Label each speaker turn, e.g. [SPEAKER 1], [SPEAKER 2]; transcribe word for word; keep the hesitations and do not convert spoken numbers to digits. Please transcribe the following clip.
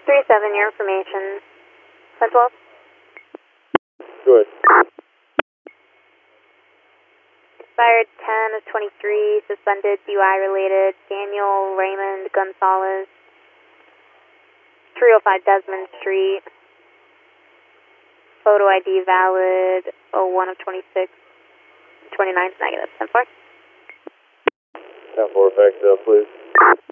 [SPEAKER 1] three seven, your information. ten twelve.
[SPEAKER 2] Good.
[SPEAKER 1] Expired ten of twenty-three, suspended, D U I related, Daniel Raymond Gonzalez, three oh five Desmond Street. Photo I D valid oh one of twenty-six, twenty-nine is negative. ten four.
[SPEAKER 2] ten four, back up, please.